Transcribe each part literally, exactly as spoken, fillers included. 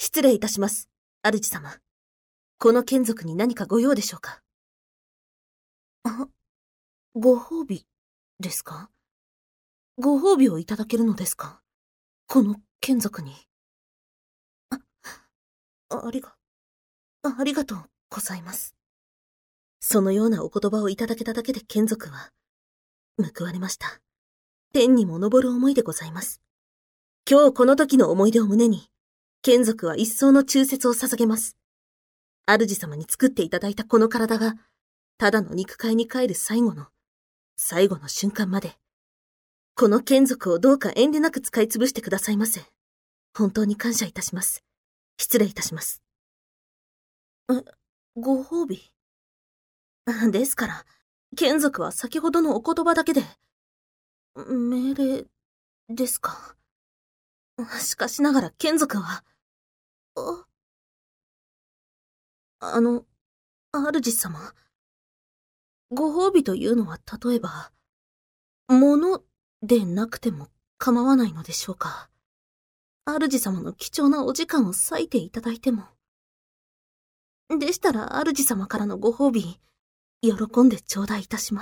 失礼いたします、主様。この眷属に何かご用でしょうか。あ、ご褒美ですか？ご褒美をいただけるのですか？この眷属に。あ、ありが、ありがとうございます。そのようなお言葉をいただけただけで眷属は報われました。天にも昇る思いでございます。今日この時の思い出を胸に、眷属は一層の忠節を捧げます。主様に作っていただいたこの体が、ただの肉塊に帰る最後の、最後の瞬間まで、この眷属をどうか遠慮なく使い潰してくださいませ。本当に感謝いたします。失礼いたします。え、ご褒美？ですから、眷属は先ほどのお言葉だけで、命令ですか。しかしながら眷属は、あ、あの、主様。ご褒美というのは例えば、物でなくても構わないのでしょうか。主様の貴重なお時間を割いていただいても。でしたら主様からのご褒美、喜んで頂戴いたします。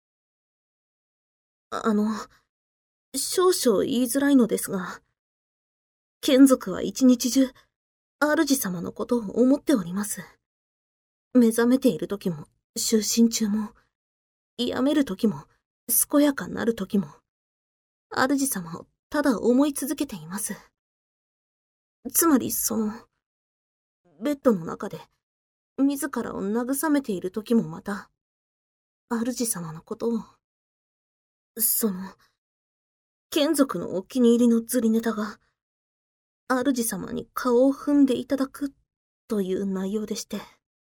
あの、少々言いづらいのですが、眷属は一日中、主様のことを思っております。目覚めている時も、就寝中も、病める時も、健やかなる時も、主様をただ思い続けています。つまりその、ベッドの中で、自らを慰めている時もまた、主様のことを、その、眷属のお気に入りの釣りネタが、主様に顔を踏んでいただくという内容でして。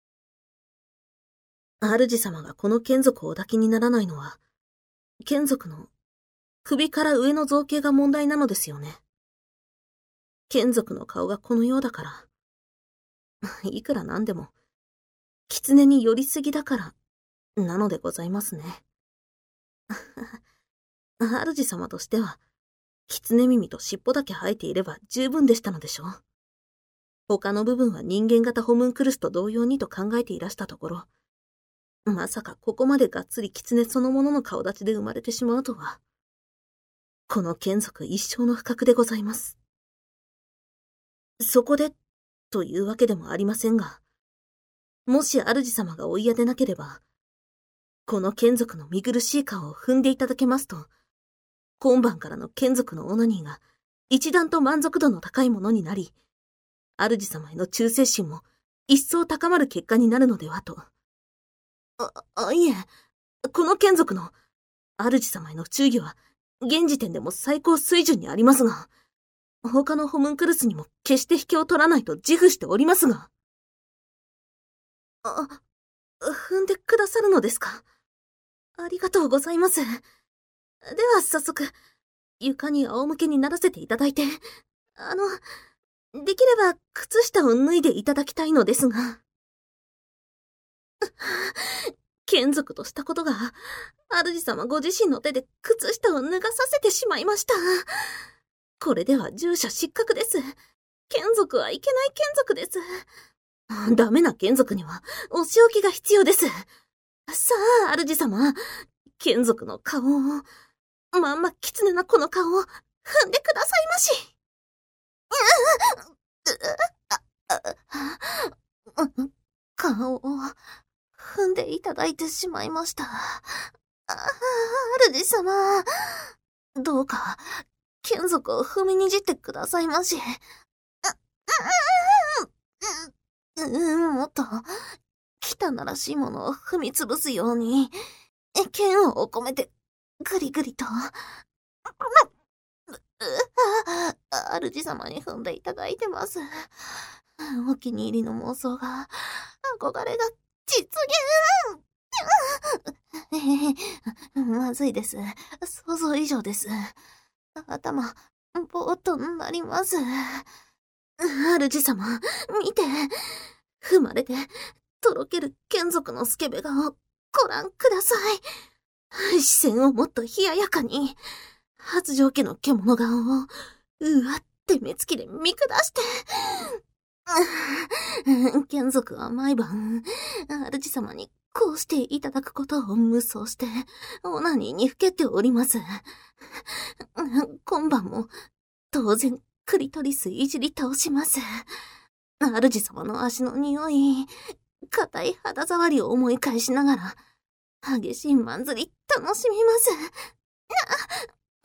主様がこの眷属をお抱きにならないのは、眷属の首から上の造形が問題なのですよね。眷属の顔がこのようだから、いくらなんでも、狐に寄りすぎだから、なのでございますね。主様としては、狐耳と尻尾だけ生えていれば十分でしたのでしょう。他の部分は人間型ホムンクルスと同様にと考えていらしたところ、まさかここまでがっつり狐そのものの顔立ちで生まれてしまうとは。この眷属一生の不覚でございます。そこで、というわけでもありませんが、もし主様がお嫌でなければ、この眷属の見苦しい顔を踏んでいただけますと、今晩からの眷属のオナニーが一段と満足度の高いものになり、主様への忠誠心も一層高まる結果になるのではと。あ、あ、いえ、この眷属の主様への忠義は現時点でも最高水準にありますが、他のホムンクルスにも決して引けを取らないと自負しておりますが。あ、踏んでくださるのですか？ありがとうございます。では早速、床に仰向けにならせていただいて、あの、できれば靴下を脱いでいただきたいのですが。眷属としたことが、主様ご自身の手で靴下を脱がさせてしまいました。これでは従者失格です。眷属はいけない眷属です。ダメな眷属にはお仕置きが必要です。さあ、主様、眷属の顔を、まんま狐なこの顔を踏んでくださいまし。顔を踏んでいただいてしまいました。主様、どうか、眷属を踏みにじってくださいまし。もっと、汚らしいものを踏みつぶすように、剣を込めて、ぐりぐりと。主様に踏んでいただいてます。お気に入りの妄想が、憧れが実現。まずいです。想像以上です。頭、ぼーっとなります。主様、見て。踏まれて、とろける眷属のスケベ顔をご覧ください。視線をもっと冷ややかに。発情家の獣顔を、うわっ手目つきで見下して。眷属は毎晩、主様にこうしていただくことを無双して、オナニーにふけております。今晩も、当然、クリトリスいじり倒します。主様の足の匂い、硬い肌触りを思い返しながら、激しいまんずり楽しみます。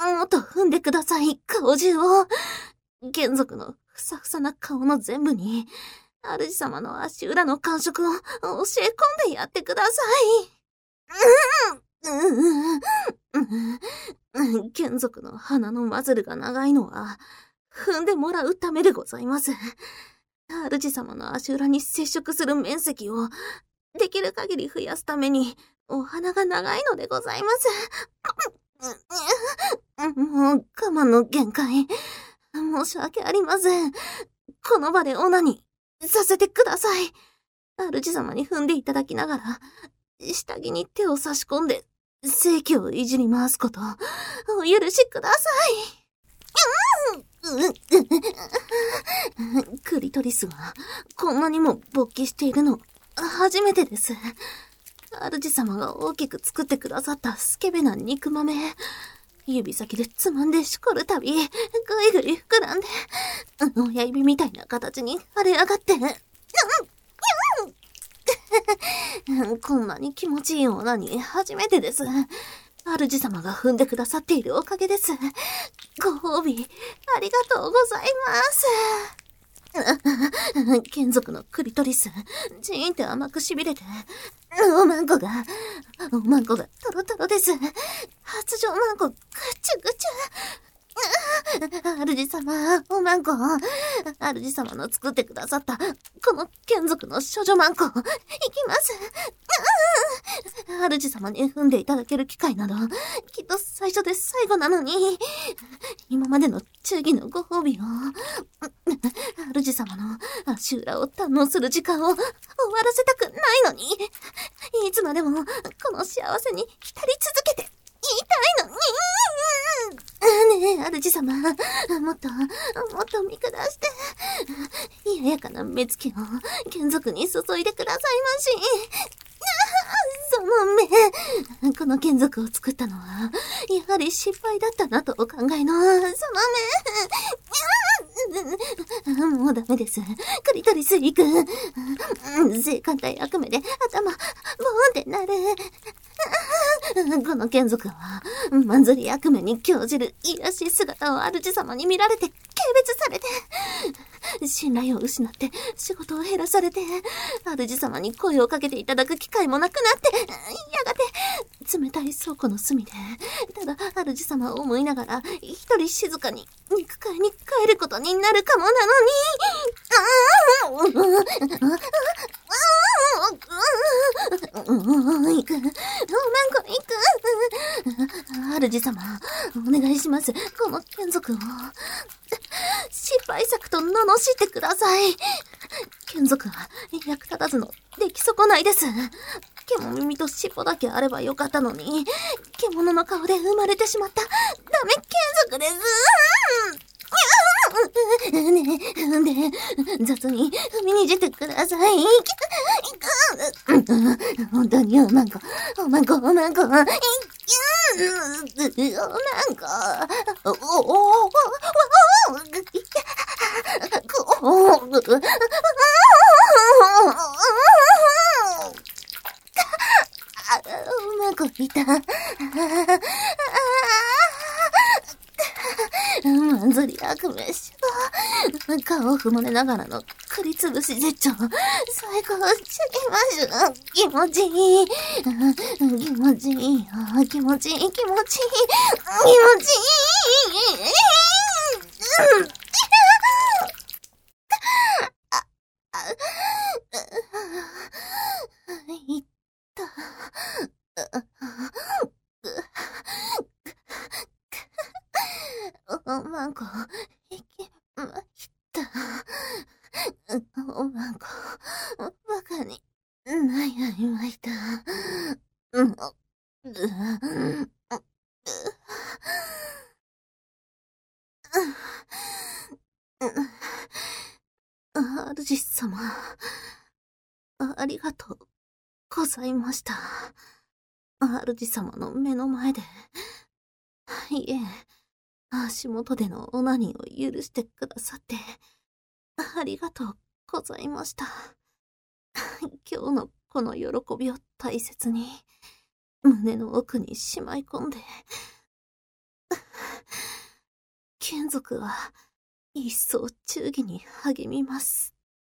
もっと踏んでください、顔中を。眷属のふさふさな顔の全部に、主様の足裏の感触を教え込んでやってください。眷属の鼻のマズルが長いのは、踏んでもらうためでございます。主様の足裏に接触する面積を、できる限り増やすために、お鼻が長いのでございます。もう我慢の限界。申し訳ありません。この場でオナにさせてください。主様に踏んでいただきながら、下着に手を差し込んで、性器をいじり回すこと、お許しください。クリトリスがこんなにも勃起しているの初めてです。主様が大きく作ってくださったスケベな肉豆、指先でつまんでしこるたび、ぐいぐい膨らんで、親指みたいな形に腫れ上がって、こんなに気持ちいいオナニー初めてです。主様が踏んでくださっているおかげです。ご褒美、ありがとうございます。眷属のクリトリス、ジーンって甘く痺れて、おまんこが、おまんこがトロトロです。発情まんこ、ぐちゅぐちゅ。主様、おまんこ、主様の作ってくださった、この眷属の処女まんこ、いきます。主様に踏んでいただける機会など、きっと最初で最後なのに、今までの忠義のご褒美を、主様の足裏を堪能する時間を終わらせたくないのに、いつまでもこの幸せに浸り続けていたいのに。ねえ、主様、もっと、もっと見下して、ややかな目つきを眷属に注いでくださいまし。その目、この眷属を作ったのは、やはり失敗だったなとお考えの、その目。もうダメです。クリトリス行く。性感帯悪目で頭、ボーンってなる。この眷属は、まんずり悪目に興じる癒しい姿を主様に見られて、軽蔑されて、信頼を失って、仕事を減らされて、主様に声をかけていただく機会もなくなって、やがて、冷たい倉庫の隅で、ただ主様を思いながら、一人静かに肉塊に帰ることになるかもなのに、ああ、行く。おまんこ行く。主様、お願いします。この眷属を。失敗作と罵ってください。眷属は役立たずの出来損ないです。獣耳と尻尾だけあればよかったのに、獣の顔で生まれてしまったダメ眷属です。ねえ、ねえ、雑に踏みにじってください。本当におまんこ、おまんこ、おまんこ、おまんこ、お、お、お、おまんこいた。まんずり悪夢しょ。顔を踏まれながらのくりつぶし絶頂。最高ちゃきましゅ。気持ちいい。気持ちいいよ。気持ちいい。気持ちいい。気持ちいい。いった。おまんこ、いきました。おまんこ、バカに、悩みました。うん、うん主様、ありがとうございました。主様の目の前で、いえ、足元でのオナニーを許してくださって、ありがとうございました。今日のこの喜びを大切に、胸の奥にしまい込んで、眷属は一層忠義に励みます。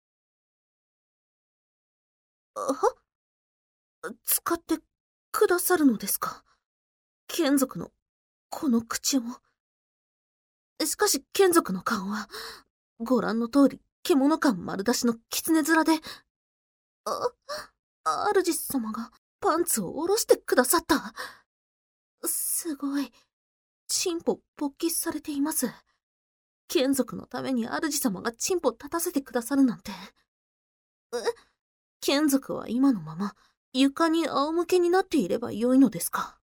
あ？使ってくださるのですか？眷属のこの口を。しかし眷属の顔は、ご覧の通り獣感丸出しの狐面で、あ、主様がパンツを下ろしてくださった。すごい。チンポ勃起されています。眷属のために主様がチンポ立たせてくださるなんて。え？眷属は今のまま床に仰向けになっていればよいのですか？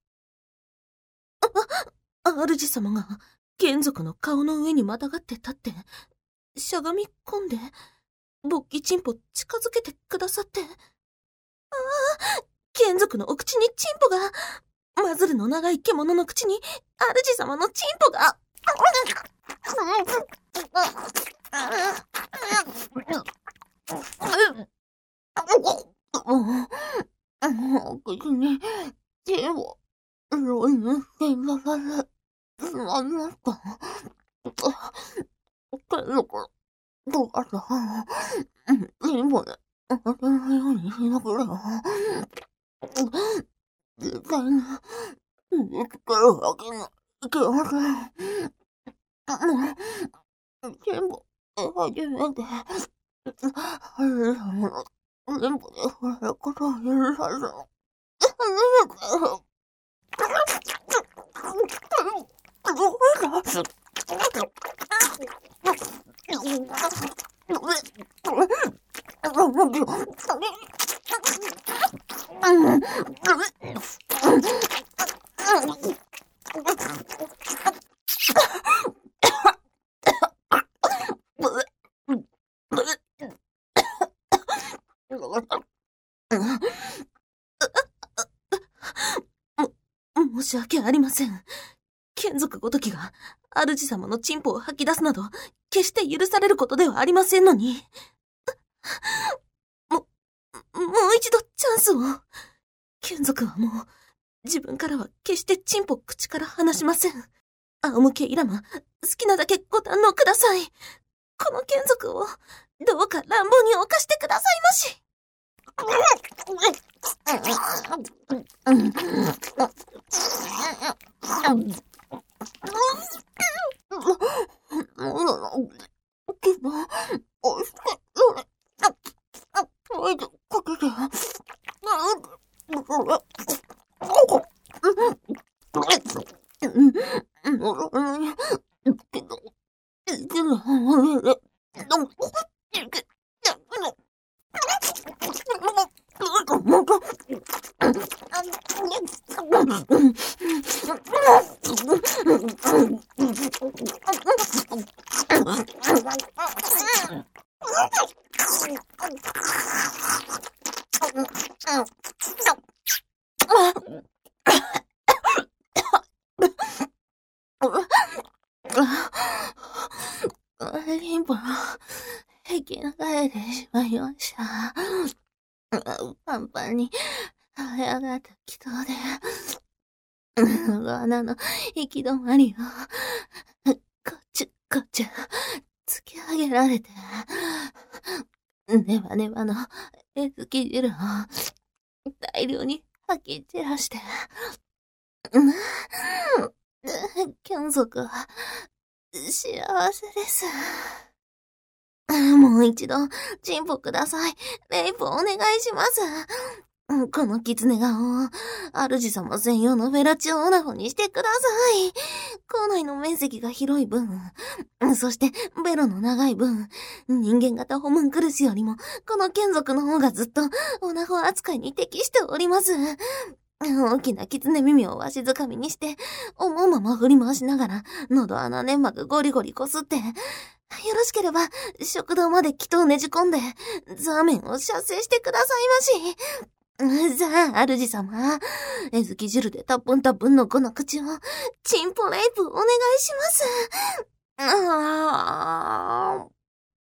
あ、主様が眷属の顔の上にまたがって立って、しゃがみ込んで、勃起チンポ近づけてくださって。ああ、眷属のお口にチンポが、マズルの長い獣の口に主様のチンポが。口にチンポ、ロイのしていただけ、なんですか？眷属、どうかさ、チンポで当てないようにしなくれよ。絶対に、見つけるわけにいきません。もう、全部、初めて、主様の全部で触れることを許されたの。初めて。どうした申し訳ありません。眷属ごときが主様のチンポを吐き出すなど決して許されることではありませんのに。も、もう一度チャンスを。眷属はもう自分からは決してチンポ口から離しません。仰向けイラマ、好きなだけご堪能ください。この眷属をどうか乱暴に犯してくださいまし。リンポの壁が生えてしまいました。パンパンに生え上がった気筒で、穴の行き止まりを、こっちこっち、突き上げられて、ネバネバのえずき汁を大量に吐き散らして、眷属は幸せです。もう一度、チンポください。レイプお願いします。この狐顔を、主様専用のフェラチオオナホにしてください。口内の面積が広い分、そしてベロの長い分、人間型ホムンクルスよりも、この眷属の方がずっとオナホ扱いに適しております。 大きな狐耳をわしづかみにして、思うまま振り回しながら、喉穴粘膜ゴリゴリこすって、よろしければ、食堂まで祈祷ねじ込んで、ザーメンを射精してくださいまし。さあ、主様、えずき汁でたっぷんたっぷんのこの口を、チンポレイプお願いします。あー。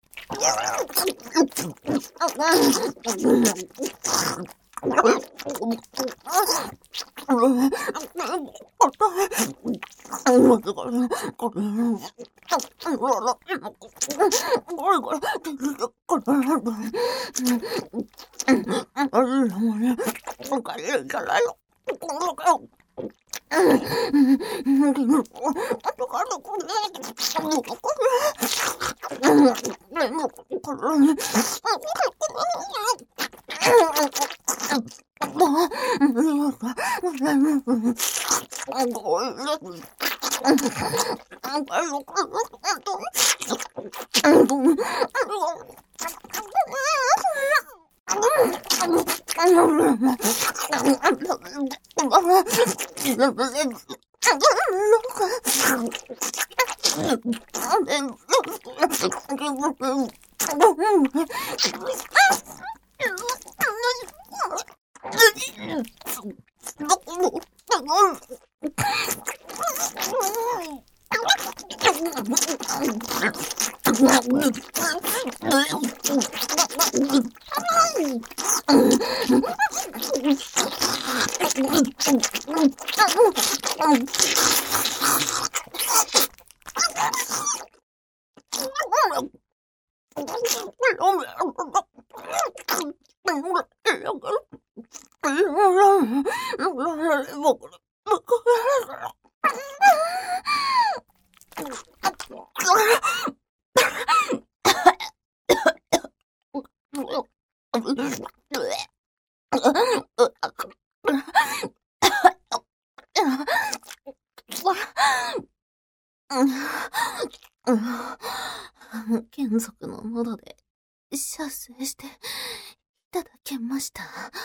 眷属の喉で射精していただけました。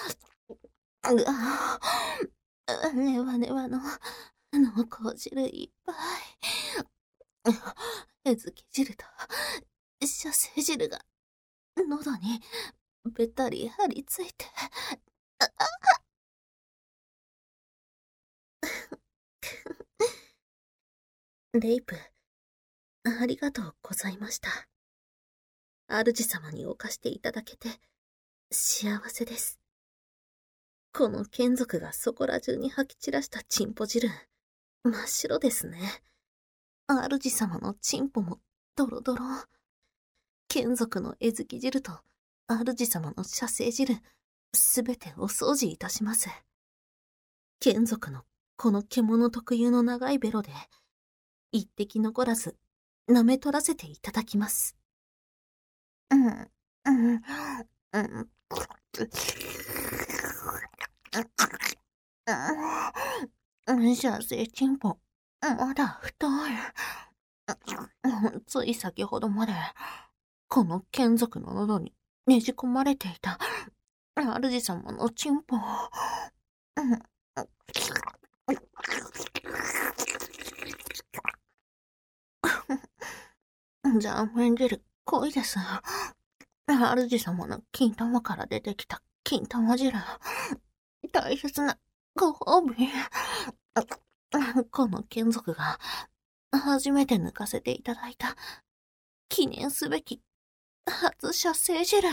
ねわねわの濃厚汁いっぱい。えずき汁と射精汁が喉にべったり張り付いて。レイプ、ありがとうございました。主様に犯していただけて幸せです。この眷属がそこら中に吐き散らしたチンポ汁、真っ白ですね。主様のチンポもドロドロ。眷属のえずき汁と主様の射精汁、すべてお掃除いたします。眷属のこの獣特有の長いベロで、一滴残らず舐め取らせていただきます。うん、うん、うん。射精チンポ、まだ太い。つい先ほどまで、この眷属の喉にねじ込まれていた、主様のチンポ。ザーメン汁、濃いです。主様の金玉から出てきた金玉汁。大切なご褒美。この眷属が初めて抜かせていただいた記念すべき初射精汁。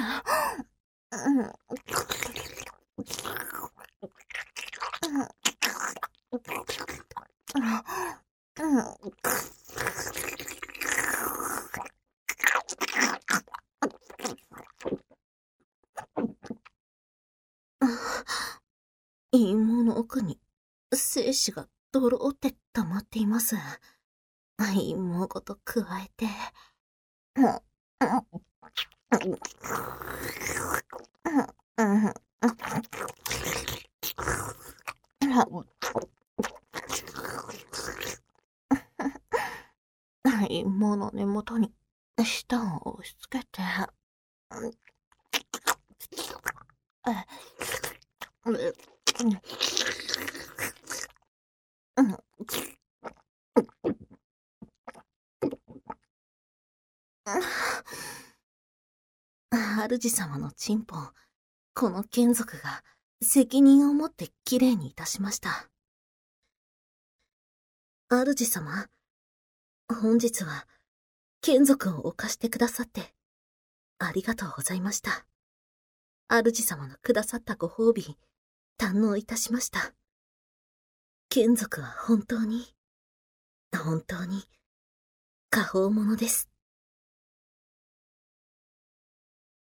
芋の奥に精子がドローって溜まっています。芋ごと加えて。芋の根元に舌を押し付けて。 うん。主様のチンポ、この眷属が責任を持ってきれいにいたしました。主様、本日は眷属を犯してくださってありがとうございました。主様のくださったご褒美、堪能いたしました。眷属は本当に、本当に、果報者です。